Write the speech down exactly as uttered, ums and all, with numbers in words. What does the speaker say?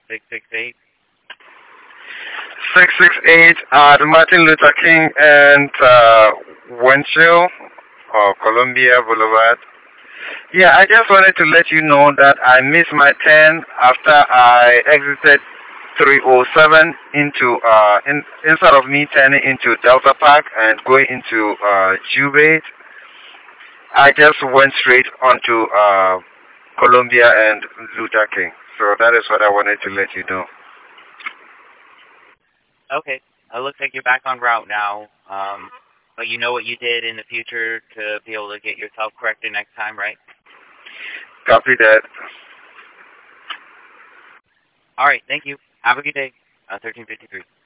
six six eight. six six eight at Martin Luther King and uh, Winchell or Columbia Boulevard. Yeah, I just wanted to let you know that I missed my turn after I exited three oh seven into, uh, in, instead of me turning into Delta Park and going into uh, Jubate, I just went straight onto uh, Columbia and Luther King. So that is what I wanted to let you know. Okay. It looks like you're back on route now. Um, but you know what you did in the future to be able to get yourself corrected next time, right? Copy that. All right. Thank you. Have a good day. Uh, thirteen fifty-three.